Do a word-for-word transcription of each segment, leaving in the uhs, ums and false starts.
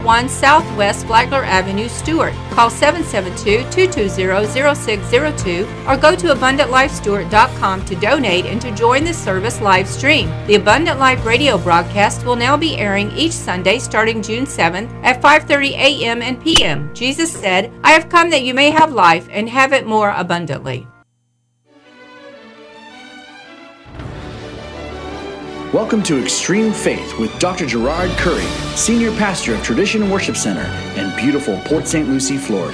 one Southwest Flagler Avenue, Stuart. Call seven seven two, two two zero, zero six zero two or go to abundant life stuart dot com to donate and to join the service live stream. The Abundant Life radio broadcast will now be airing each Sunday starting June seventh at five thirty a.m. and p m Jesus said, "I have come that you may have life and have it more abundantly." Welcome to Extreme Faith with Doctor Gerard Curry, Senior Pastor of Tradition Worship Center in beautiful Port Saint Lucie, Florida.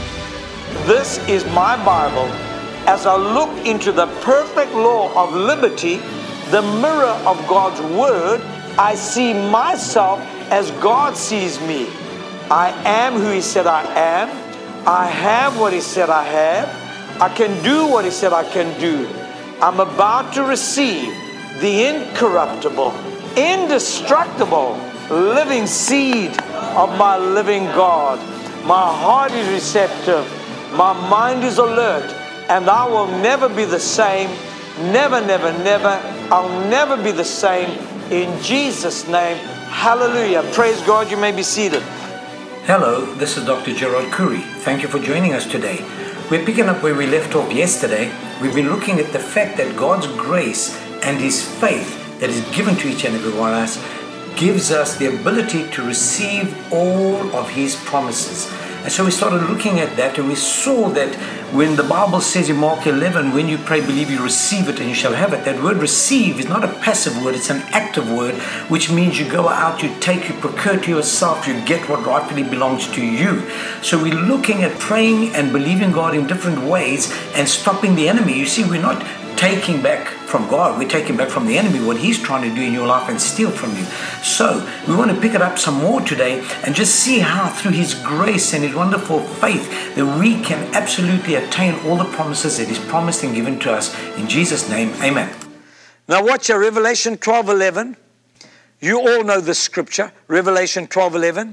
This is my Bible. As I look into the perfect law of liberty, the mirror of God's Word, I see myself as God sees me. I am who He said I am. I have what He said I have. I can do what He said I can do. I'm about to receive the incorruptible, indestructible, living seed of my living God. My heart is receptive. My mind is alert. And I will never be the same. Never, never, never. I'll never be the same. In Jesus' name, hallelujah. Praise God. You may be seated. Hello, this is Doctor Gerard Curry. Thank you for joining us today. We're picking up where we left off yesterday. We've been looking at the fact that God's grace and His faith that is given to each and every one of us gives us the ability to receive all of His promises. And so we started looking at that, and we saw that when the Bible says in Mark eleven, when you pray, believe you receive it and you shall have it, that word receive is not a passive word, it's an active word, which means you go out, you take, you procure to yourself, you get what rightfully belongs to you. So we're looking at praying and believing God in different ways and stopping the enemy. You see, we're not taking back from God, we're taking back from the enemy what he's trying to do in your life and steal from you. So we want to pick it up some more today and just see how through His grace and His wonderful faith that we can absolutely attain all the promises that He's promised and given to us. In Jesus' name, amen. Now watch your Revelation twelve eleven. You all know this scripture, Revelation twelve eleven.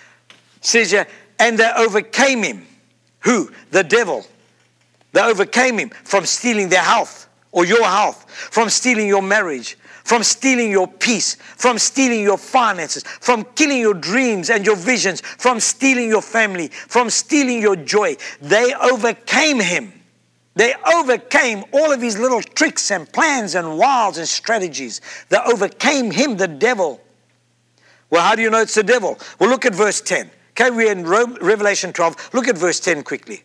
Says here, and they overcame him. Who? The devil. They overcame him from stealing their health. Or your health, from stealing your marriage, from stealing your peace, from stealing your finances, from killing your dreams and your visions, from stealing your family, from stealing your joy. They overcame him. They overcame all of his little tricks and plans and wiles and strategies. They overcame him, the devil. Well, how do you know it's the devil? Well, look at verse ten. Okay, we're in Revelation twelve. Look at verse ten quickly.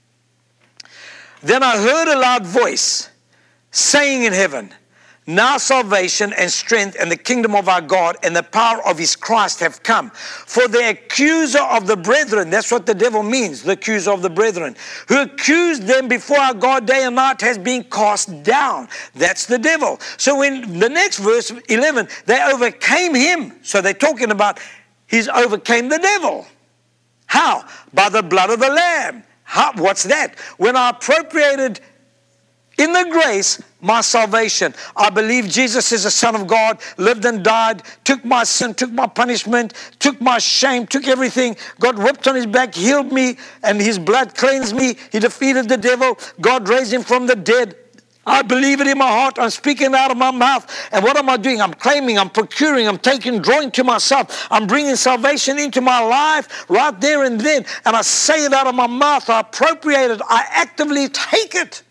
Then I heard a loud voice saying in heaven, now salvation and strength and the kingdom of our God and the power of His Christ have come. For the accuser of the brethren, that's what the devil means, the accuser of the brethren, who accused them before our God day and night, has been cast down. That's the devil. So in the next verse, eleven, they overcame him. So they're talking about He's overcame the devil. How? By the blood of the Lamb. How? What's that? When I appropriated in the grace, my salvation. I believe Jesus is the Son of God, lived and died, took my sin, took my punishment, took my shame, took everything. God whipped on His back, healed me, and His blood cleansed me. He defeated the devil. God raised Him from the dead. I believe it in my heart. I'm speaking it out of my mouth. And what am I doing? I'm claiming, I'm procuring, I'm taking, drawing to myself. I'm bringing salvation into my life right there and then. And I say it out of my mouth. I appropriate it. I actively take it.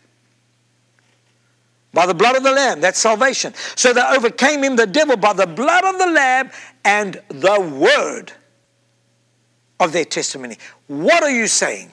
By the blood of the Lamb, that's salvation. So they overcame him, the devil, by the blood of the Lamb and the word of their testimony. What are you saying?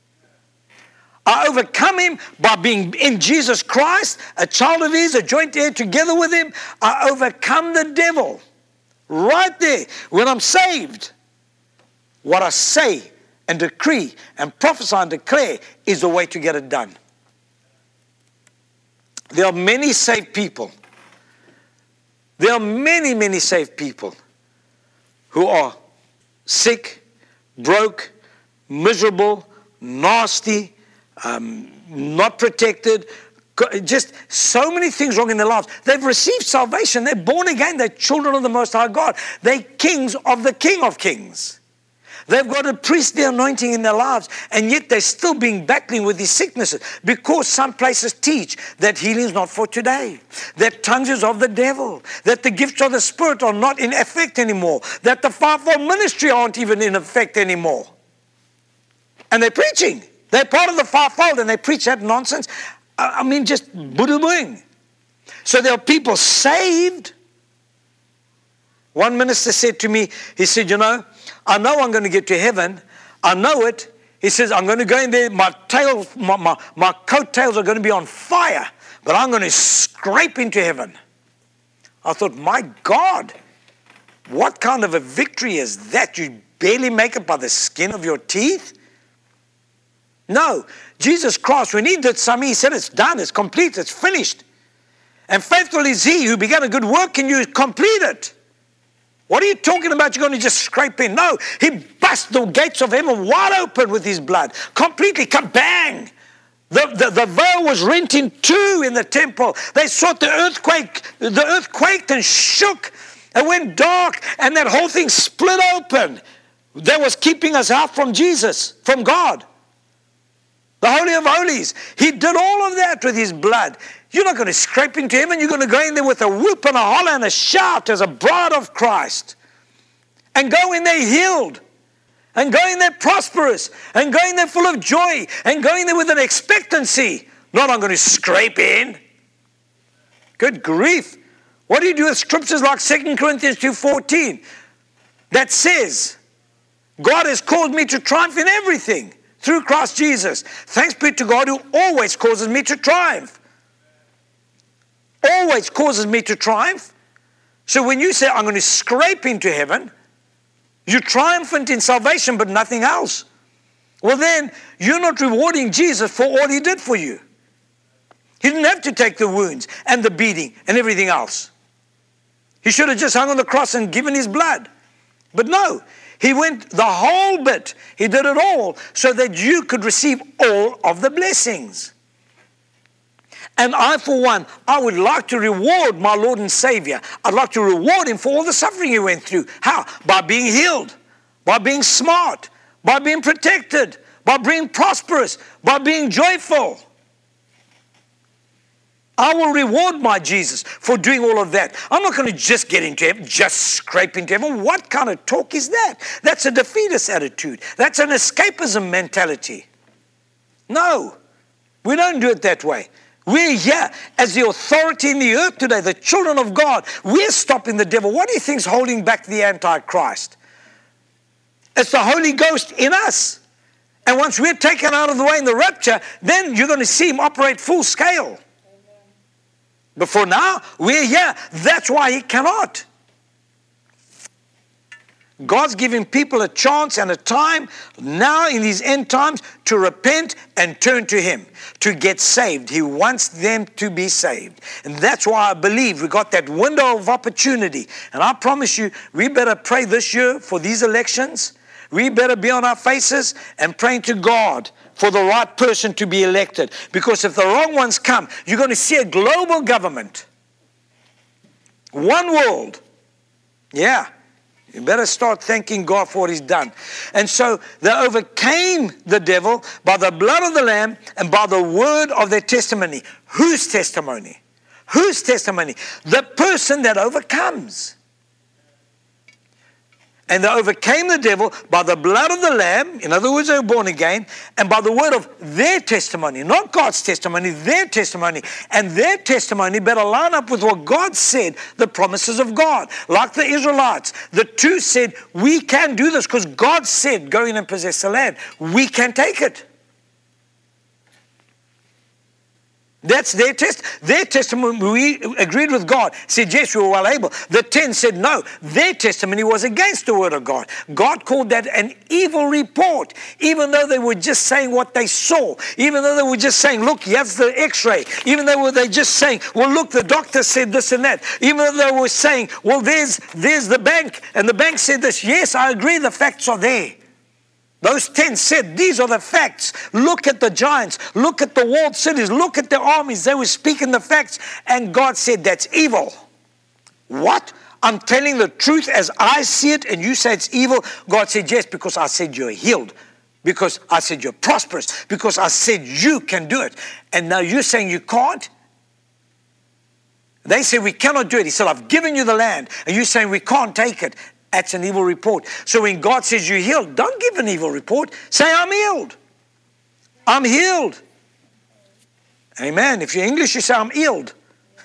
I overcome him by being in Jesus Christ, a child of His, a joint heir together with Him. I overcome the devil right there when I'm saved. What I say and decree and prophesy and declare is the way to get it done. There are many saved people. There are many, many saved people who are sick, broke, miserable, nasty, um, not protected, just so many things wrong in their lives. They've received salvation. They're born again. They're children of the Most High God. They're kings of the King of Kings. They've got a priestly anointing in their lives, and yet they're still being battling with these sicknesses because some places teach that healing is not for today, that tongues is of the devil, that the gifts of the Spirit are not in effect anymore, that the fivefold ministry aren't even in effect anymore. And they're preaching. They're part of the fivefold, and they preach that nonsense. I mean, just buddha-boing. So there are people saved. One minister said to me, he said, you know, I know I'm going to get to heaven. I know it. He says, I'm going to go in there. My tail, my, my, my coattails are going to be on fire, but I'm going to scrape into heaven. I thought, my God, what kind of a victory is that? You barely make it by the skin of your teeth? No. Jesus Christ, when he did something, he said, it's done, it's complete, it's finished. And faithful is he who began a good work in you, complete it. What are you talking about? You're going to just scrape in? No, he bust the gates of heaven wide open with his blood. Completely, kabang! The, the, the veil was rent in two in the temple. They saw the earthquake. The earth quaked and shook. It went dark, and that whole thing split open. That was keeping us out from Jesus, from God. The Holy of Holies. He did all of that with his blood. You're not going to scrape into heaven. You're going to go in there with a whoop and a holler and a shout as a bride of Christ. And go in there healed. And go in there prosperous. And go in there full of joy. And go in there with an expectancy. Not, I'm going to scrape in. Good grief. What do you do with scriptures like Second Corinthians two fourteen? That says, God has called me to triumph in everything through Christ Jesus. Thanks be to God who always causes me to triumph. Always causes me to triumph. So when you say, I'm going to scrape into heaven, you're triumphant in salvation, but nothing else. Well then, you're not rewarding Jesus for all he did for you. He didn't have to take the wounds and the beating and everything else. He should have just hung on the cross and given his blood. But no, he went the whole bit. He did it all so that you could receive all of the blessings. And I, for one, I would like to reward my Lord and Savior. I'd like to reward him for all the suffering he went through. How? By being healed, by being smart, by being protected, by being prosperous, by being joyful. I will reward my Jesus for doing all of that. I'm not going to just get into heaven, just scrape into heaven. What kind of talk is that? That's a defeatist attitude. That's an escapism mentality. No, we don't do it that way. We're here as the authority in the earth today, the children of God. We're stopping the devil. What do you think is holding back the Antichrist? It's the Holy Ghost in us. And once we're taken out of the way in the rapture, then you're going to see him operate full scale. But for now, we're here. That's why he cannot. God's giving people a chance and a time now in these end times to repent and turn to him, to get saved. He wants them to be saved. And that's why I believe we got that window of opportunity. And I promise you, we better pray this year for these elections. We better be on our faces and praying to God for the right person to be elected. Because if the wrong ones come, you're going to see a global government. One world. Yeah. You better start thanking God for what he's done. And so they overcame the devil by the blood of the Lamb and by the word of their testimony. Whose testimony? Whose testimony? The person that overcomes. And they overcame the devil by the blood of the Lamb, in other words, they were born again, and by the word of their testimony, not God's testimony, their testimony. And their testimony better line up with what God said, the promises of God. Like the Israelites, the two said, we can do this because God said, go in and possess the land. We can take it. That's their test. Their testimony, we agreed with God, said yes, we were well able. The ten said no. Their testimony was against the word of God. God called that an evil report, even though they were just saying what they saw, even though they were just saying, look, here's the x-ray, even though they were just saying, well, look, the doctor said this and that, even though they were saying, well, there's, there's the bank, and the bank said this. Yes, I agree, the facts are there. Those ten said, these are the facts. Look at the giants. Look at the walled cities. Look at the armies. They were speaking the facts. And God said, that's evil. What? I'm telling the truth as I see it, and you say it's evil. God said yes, because I said you're healed. Because I said you're prosperous. Because I said you can do it. And now you're saying you can't? They say we cannot do it. He said, I've given you the land. And you're saying we can't take it. That's an evil report. So when God says you're healed, don't give an evil report. Say, I'm healed. I'm healed. Amen. If you're English, you say, I'm healed.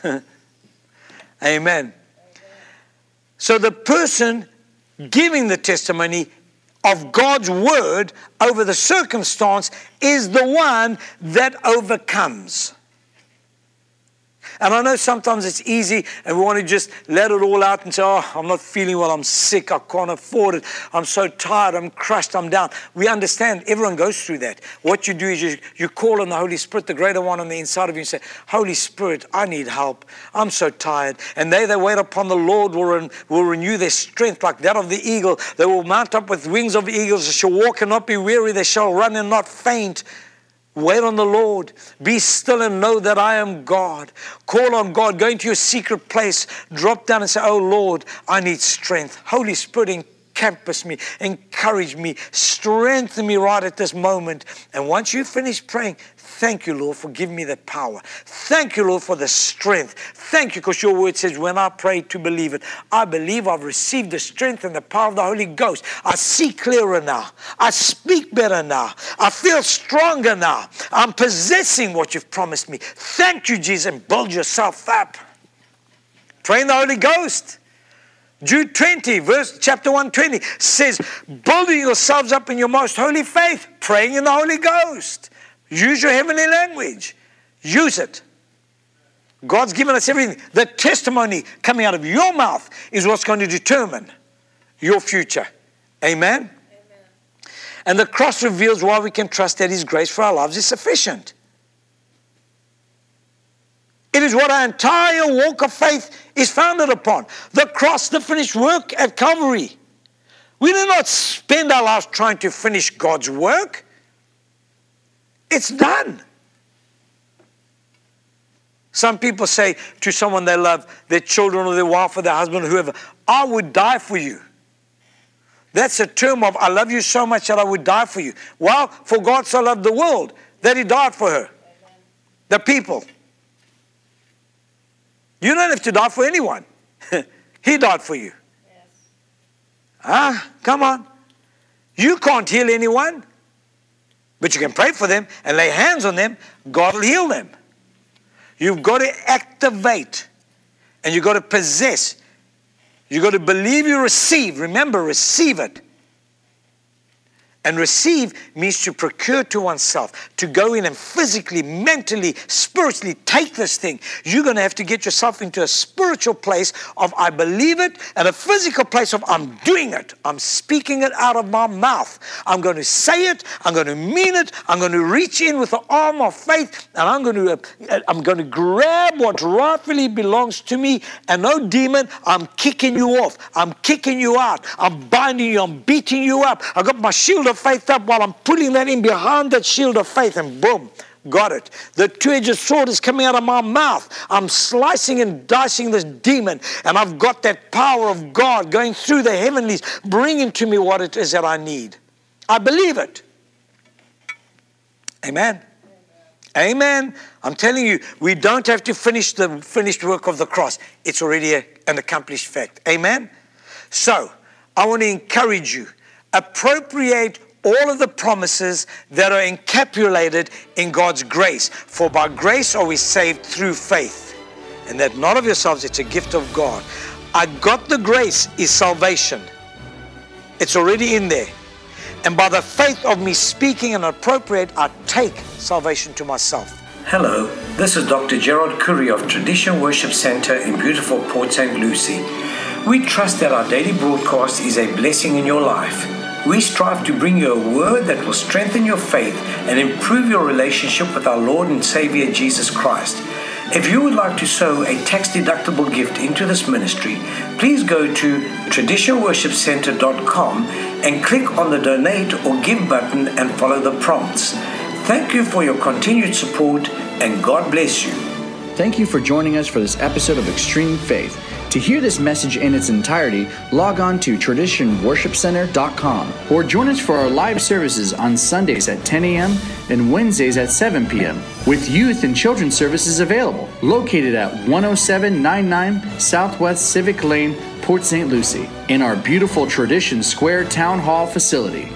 Amen. So the person giving the testimony of God's word over the circumstance is the one that overcomes. And I know sometimes it's easy and we want to just let it all out and say, oh, I'm not feeling well, I'm sick, I can't afford it, I'm so tired, I'm crushed, I'm down. We understand, everyone goes through that. What you do is you, you call on the Holy Spirit, the greater one on the inside of you, and say, Holy Spirit, I need help, I'm so tired. And they that wait upon the Lord will, re- will renew their strength like that of the eagle. They will mount up with wings of eagles, they shall walk and not be weary, they shall run and not faint. Wait on the Lord. Be still and know that I am God. Call on God. Go into your secret place. Drop down and say, oh Lord, I need strength. Holy Spirit, encompass me. Encourage me. Strengthen me right at this moment. And once you finish praying, thank you, Lord, for giving me the power. Thank you, Lord, for the strength. Thank you, because your word says, when I pray to believe it, I believe I've received the strength and the power of the Holy Ghost. I see clearer now. I speak better now. I feel stronger now. I'm possessing what you've promised me. Thank you, Jesus, and build yourself up. Pray in the Holy Ghost. Jude twenty, verse chapter one twenty says, building yourselves up in your most holy faith, praying in the Holy Ghost. Use your heavenly language. Use it. God's given us everything. The testimony coming out of your mouth is what's going to determine your future. Amen? Amen. And the cross reveals why we can trust that His grace for our lives is sufficient. It is what our entire walk of faith is founded upon. The cross, the finished work at Calvary. We do not spend our lives trying to finish God's work. It's done. Some people say to someone they love, their children or their wife or their husband or whoever, I would die for you. That's a term of, I love you so much that I would die for you. Well, for God so loved the world that He died for her. The people. You don't have to die for anyone. He died for you. Yes. Ah, come on. You can't heal anyone. But you can pray for them and lay hands on them. God will heal them. You've got to activate. And you've got to possess. You've got to believe you receive. Remember, receive it. And receive means to procure to oneself, to go in and physically, mentally, spiritually take this thing. You're going to have to get yourself into a spiritual place of I believe it, and a physical place of I'm doing it. I'm speaking it out of my mouth. I'm going to say it. I'm going to mean it. I'm going to reach in with the arm of faith, and I'm going to uh, I'm going to grab what rightfully belongs to me. And no demon, I'm kicking you off. I'm kicking you out. I'm binding you. I'm beating you up. I got my shield of faith up while I'm putting that in behind that shield of faith, and boom, got it. The two-edged sword is coming out of my mouth. I'm slicing and dicing this demon, and I've got that power of God going through the heavenlies, bringing to me what it is that I need. I believe it. Amen. Amen. Amen. I'm telling you, we don't have to finish the finished work of the cross. It's already a, an accomplished fact. Amen. So, I want to encourage you. Appropriate all of the promises that are encapsulated in God's grace. For by grace are we saved through faith. And that not of yourselves, it's a gift of God. I got the grace is salvation. It's already in there. And by the faith of me speaking and appropriate, I take salvation to myself. Hello, this is Doctor Gerard Curry of Tradition Worship Center in beautiful Port Saint Lucie. We trust that our daily broadcast is a blessing in your life. We strive to bring you a word that will strengthen your faith and improve your relationship with our Lord and Savior Jesus Christ. If you would like to sow a tax-deductible gift into this ministry, please go to tradition worship center dot com and click on the donate or give button and follow the prompts. Thank you for your continued support, and God bless you. Thank you for joining us for this episode of Extreme Faith. To hear this message in its entirety, log on to tradition worship center dot com or join us for our live services on Sundays at ten a.m. and Wednesdays at seven p.m. with youth and children's services available, located at one oh seven ninety-nine Southwest Civic Lane, Port Saint Lucie, in our beautiful Tradition Square Town Hall facility.